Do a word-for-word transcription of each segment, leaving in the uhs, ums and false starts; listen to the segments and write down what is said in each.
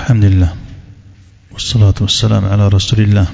الحمد لله والصلاة والسلام على رسول الله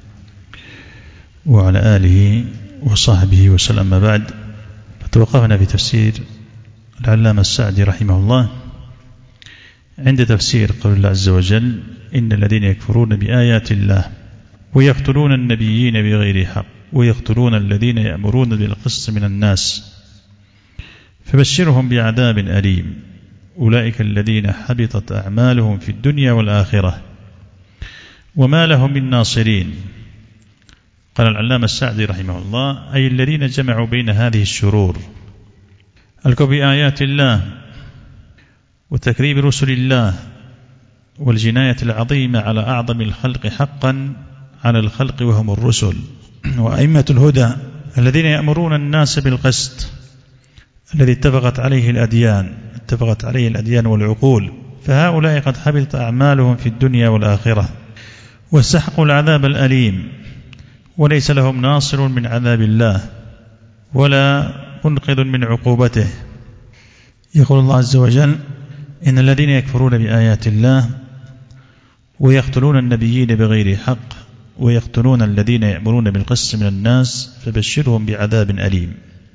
وعلى آله وصحبه وسلم. ما بعد، فتوقفنا في تفسير العلامة السعدي رحمه الله عند تفسير قول الله عز وجل: إن الذين يكفرون بآيات الله ويقتلون النبيين بغير حق ويقتلون الذين يأمرون بالقسط من الناس فبشرهم بعذاب أليم أولئك الذين حبطت أعمالهم في الدنيا والآخرة وما لهم من ناصرين. قال العلامة السعدي رحمه الله: أي الذين جمعوا بين هذه الشرور، الكفر بآيات الله وتكذيب رسل الله والجناية العظيمة على أعظم الخلق حقا على الخلق وهم الرسل وأئمة الهدى الذين يأمرون الناس بالقسط الذي اتفقت عليه الأديان اتفقت عليه الأديان والعقول، فهؤلاء قد حبطت أعمالهم في الدنيا والآخرة واستحقوا العذاب الأليم وليس لهم ناصر من عذاب الله ولا منقذ من عقوبته. يقول الله عز وجل: إن الذين يكفرون بآيات الله ويقتلون النبيين بغير حق ويقتلون الذين يأمرون بالقسط من الناس فبشرهم بعذاب أليم.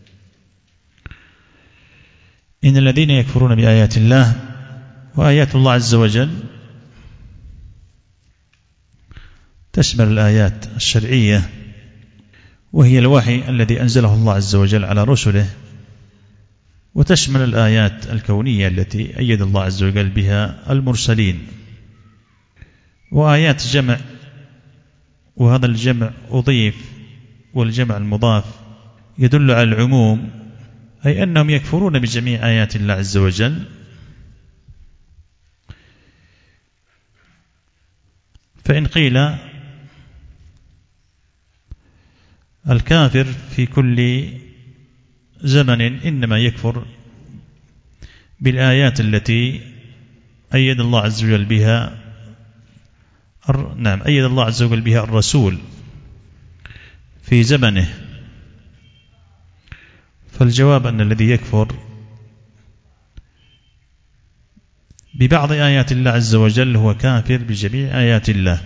إن الذين يكفرون بآيات الله، وآيات الله عز وجل تشمل الآيات الشرعية وهي الوحي الذي أنزله الله عز وجل على رسله، وتشمل الآيات الكونية التي أيد الله عز وجل بها المرسلين. وآيات جمع، وهذا الجمع أضيف، والجمع المضاف يدل على العموم، أي أنهم يكفرون بجميع آيات الله عز وجل. فإن قيل الكافر في كل زمن إنما يكفر بالآيات التي أيد الله عز وجل بها نعم أيد الله عز وجل بها الرسول في زمنه، فالجواب أن الذي يكفر ببعض آيات الله عز وجل هو كافر بجميع آيات الله،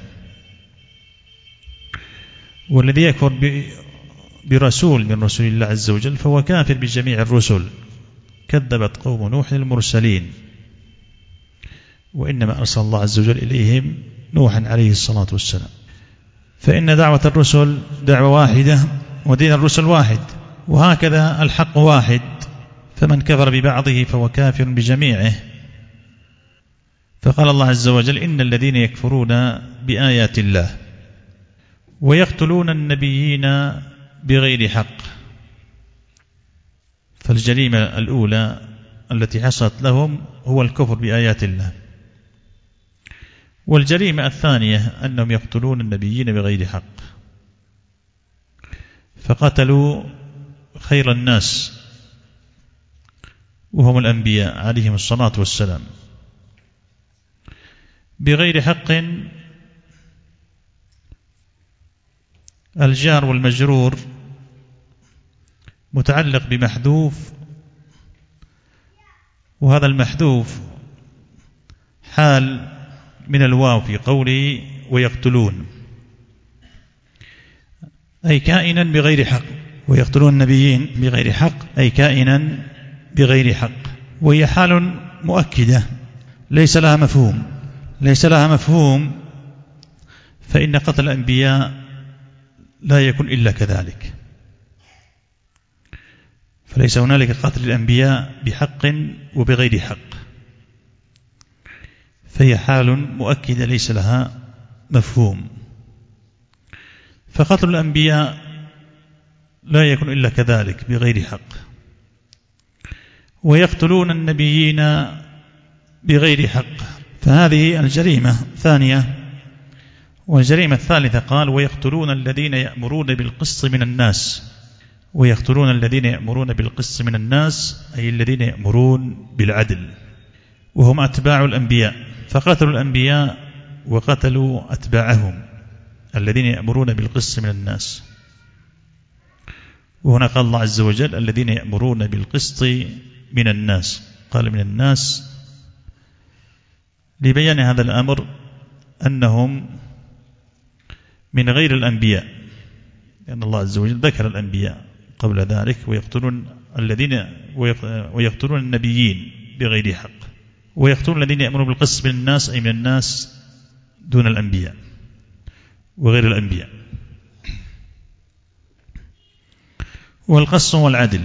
والذي يكفر برسول من رسول الله عز وجل فهو كافر بجميع الرسل. كذبت قوم نوح المرسلين وإنما أرسل الله عز وجل إليهم نوحا عليه الصلاة والسلام. فإن دعوة الرسل دعوة واحدة ودين الرسل واحد، وهكذا الحق واحد، فمن كفر ببعضه فهو كافر بجميعه. فقال الله عز وجل: إن الذين يكفرون بآيات الله ويقتلون النبيين بغير حق. فالجريمة الأولى التي حصلت لهم هو الكفر بآيات الله، والجريمة الثانية أنهم يقتلون النبيين بغير حق، فقتلوا خير الناس وهم الأنبياء عليهم الصلاة والسلام بغير حق. الجار والمجرور متعلق بمحذوف، وهذا المحذوف حال من الواو في قوله ويقتلون، أي كائنا بغير حق، ويقتلون النبيين بغير حق أي كائنا بغير حق، وهي حال مؤكدة ليس لها مفهوم ليس لها مفهوم فإن قتل الأنبياء لا يكون إلا كذلك، فليس هنالك قتل الأنبياء بحق وبغير حق، فهي حال مؤكدة ليس لها مفهوم. فقتل الأنبياء لا يكون إلا كذلك بغير حق، ويقتلون النبيين بغير حق، فهذه الجريمة الثانية. والجريمة الثالثة قال: ويقتلون الذين يأمرون بالقسط من الناس. ويقتلون الذين يأمرون بالقسط من الناس أي الذين يأمرون بالعدل، وهم أتباع الأنبياء، فقتلوا الأنبياء وقتلوا أتباعهم الذين يأمرون بالقسط من الناس. وهنا قال الله عز وجل: الذين يأمرون بالقسط من الناس، قال من الناس لبيان هذا الأمر أنهم من غير الأنبياء، لأن الله عز وجل ذكر الأنبياء قبل ذلك، ويقتلون الذين ويقتلون النبيين بغير حق، ويقتلون الذين يأمرون بالقسط من الناس، أي من الناس دون الأنبياء وغير الأنبياء. والقسط هو العدل.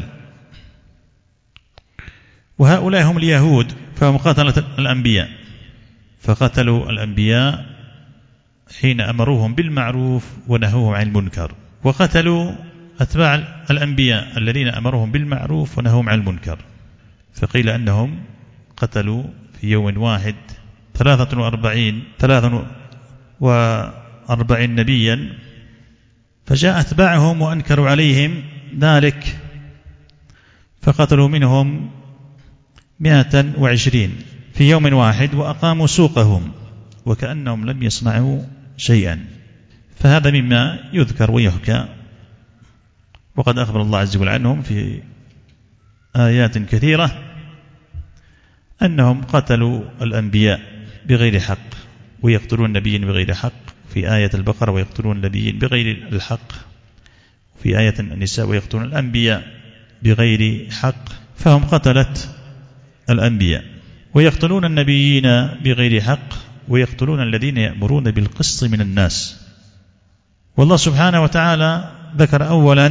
وهؤلاء هم اليهود، فهم قتلة الأنبياء، فقتلوا الأنبياء حين أمروهم بالمعروف ونهوهم عن المنكر، وقتلوا أتباع الأنبياء الذين أمرهم بالمعروف ونهوهم عن المنكر. فقيل أنهم قتلوا في يوم واحد ثلاثة وأربعين ثلاثة وأربعين نبيا، فجاء أتباعهم وأنكروا عليهم ذلك فقتلوا منهم مئة وعشرين في يوم واحد، وأقاموا سوقهم وكأنهم لم يصنعوا شيئا. فهذا مما يذكر ويحكى، وقد أخبر الله عز وجل عنهم في آيات كثيرة أنهم قتلوا الأنبياء بغير حق، ويقتلون النبيين بغير حق في آية البقرة، ويقتلون النبيين بغير الحق في آية النساء، ويقتلون الأنبياء بغير حق، فهم قتلة الأنبياء. ويقتلون النبيين بغير حق، ويقتلون الذين يأمرون بالقسط من الناس. والله سبحانه وتعالى ذكر أولا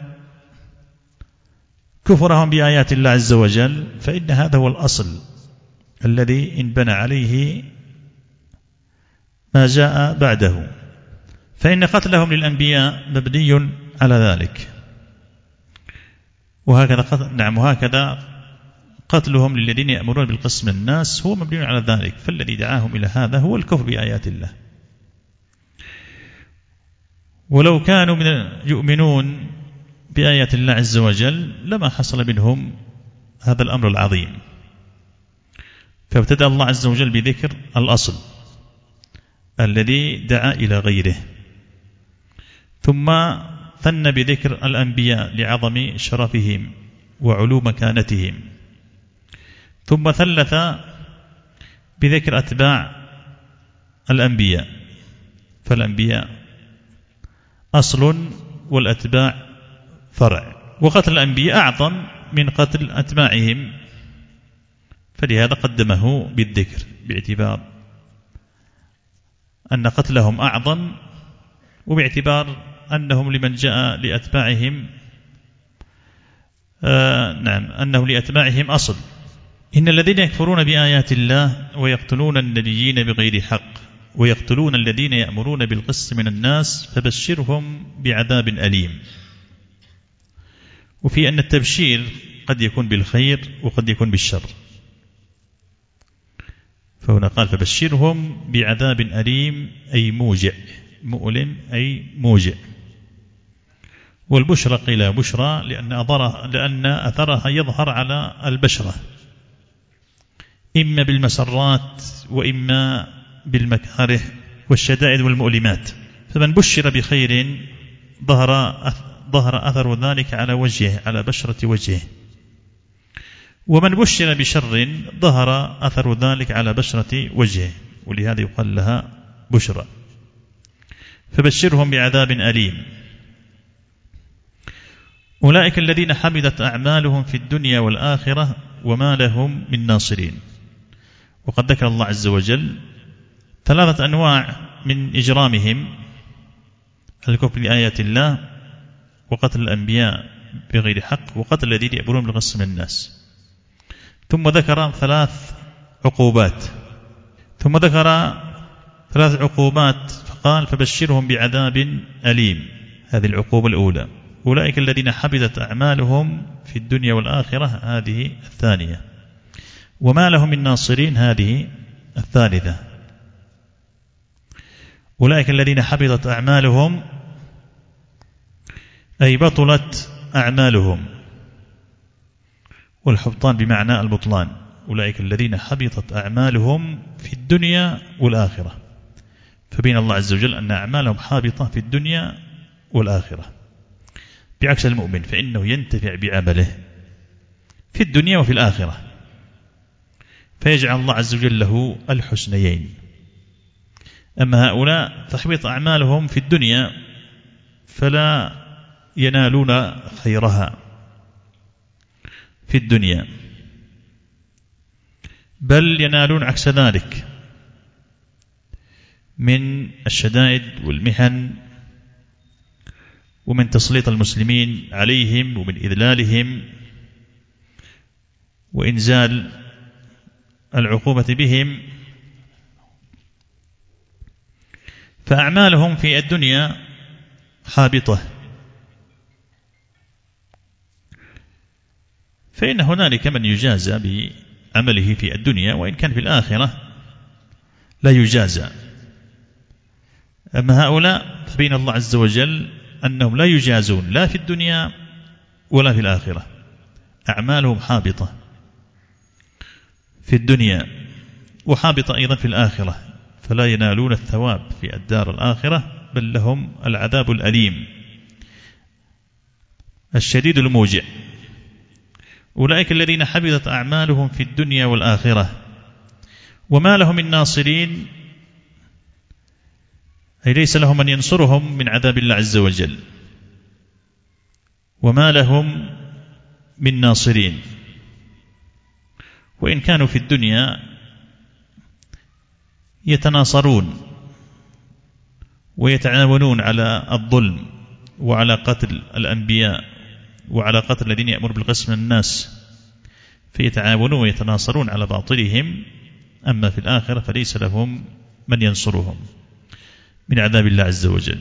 كفرهم بآيات الله عز وجل، فإن هذا هو الأصل الذي انبنى عليه ما جاء بعده، فإن قتلهم للأنبياء مبني على ذلك، وهكذا قتل نعم وهكذا قتلهم للذين يأمرون بالقسط من الناس هو مبني على ذلك. فالذي دعاهم إلى هذا هو الكفر بآيات الله. ولو كانوا من يؤمنون بآيات الله عز وجل لما حصل منهم هذا الأمر العظيم. فابتدأ الله عز وجل بذكر الأصل الذي دعا إلى غيره، ثم ثنى بذكر الأنبياء لعظم شرفهم وعلو مكانتهم، ثم ثلث بذكر أتباع الأنبياء، فالأنبياء أصل والأتباع فرع، وقتل الأنبياء أعظم من قتل أتباعهم، فلهذا قدمه بالذكر باعتبار أن قتلهم أعظم، وباعتبار أنهم لمن جاء لأتباعهم آه نعم أنه لأتباعهم أصل. إن الذين يكفرون بآيات الله ويقتلون النبيين بغير حق ويقتلون الذين يأمرون بالقسط من الناس فبشرهم بعذاب أليم. وفي أن التبشير قد يكون بالخير وقد يكون بالشر، فهنا قال فبشرهم بعذاب أليم أي موجع، مؤلم أي موجع. والبشرى قيل بشرى لأن أثرها, لأن أثرها يظهر على البشرة، إما بالمسرات وإما بالمكاره والشدائد والمؤلمات. فمن بشر بخير ظهر ظهر أثر ذلك على وجهه، على بشرة وجهه، ومن بشر بشر ظهر أثر ذلك على بشرة وجهه، ولهذا يقال لها بشرى. فبشرهم بعذاب أليم. أولئك الذين حبطت أعمالهم في الدنيا والآخرة وما لهم من ناصرين. وقد ذكر الله عز وجل ثلاثة أنواع من إجرامهم: الكفر بآيات الله، وقتل الأنبياء بغير حق، وقتل الذين يأمرون بالقسط من الناس. ثم ذكر ثلاث عقوبات ثم ذكر ثلاث عقوبات فقال فبشرهم بعذاب أليم. هذه العقوبة الأولى. أولئك الذين حبطت أعمالهم في الدنيا والآخرة، هذه الثانية. وما لهم من ناصرين، هذه الثالثة. أولئك الذين حبطت أعمالهم أي بطلت أعمالهم، والحبطان بمعنى البطلان. أولئك الذين حبطت أعمالهم في الدنيا والآخرة، فبين الله عز وجل أن أعمالهم حابطة في الدنيا والآخرة، بعكس المؤمن فإنه ينتفع بعمله في الدنيا وفي الآخرة. فيجعل الله عز وجل له الحسنيين. أما هؤلاء تحبط أعمالهم في الدنيا فلا ينالون خيرها في الدنيا، بل ينالون عكس ذلك من الشدائد والمحن ومن تسليط المسلمين عليهم ومن إذلالهم وإنزال العقوبة بهم. فأعمالهم في الدنيا حابطة، فإن هنالك من يجازى بعمله في الدنيا وإن كان في الآخرة لا يجازى. أما هؤلاء فبين الله عز وجل أنهم لا يجازون لا في الدنيا ولا في الآخرة، أعمالهم حابطة في الدنيا وحابطة أيضا في الآخرة، فلا ينالون الثواب في الدار الآخرة، بل لهم العذاب الأليم الشديد الموجع. أولئك الذين حبطت أعمالهم في الدنيا والآخرة وما لهم من ناصرين، أي ليس لهم من ينصرهم من عذاب الله عز وجل، وما لهم من ناصرين. وإن كانوا في الدنيا يتناصرون ويتعاونون على الظلم وعلى قتل الأنبياء وعلى قتل الذين يأمر بالقسم من الناس، فيتعاونون ويتناصرون على باطلهم. أما في الآخرة فليس لهم من ينصرهم من عذاب الله عز وجل.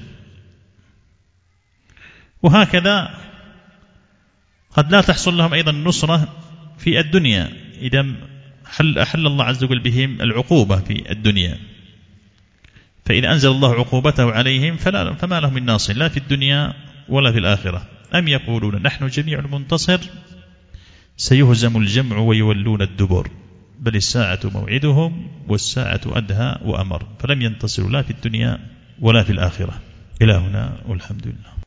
وهكذا قد لا تحصل لهم أيضا النصرة في الدنيا إذا حل أحل الله عز وجل بهم العقوبة في الدنيا، فإذا أنزل الله عقوبته عليهم فلا فما لهم من ناصر لا في الدنيا ولا في الآخرة. أم يقولون نحن جميع منتصر سيهزم الجمع ويولون الدبر بل الساعة موعدهم والساعة أدهى وأمر، فلم ينتصروا لا في الدنيا ولا في الآخرة. إلى هنا والحمد لله.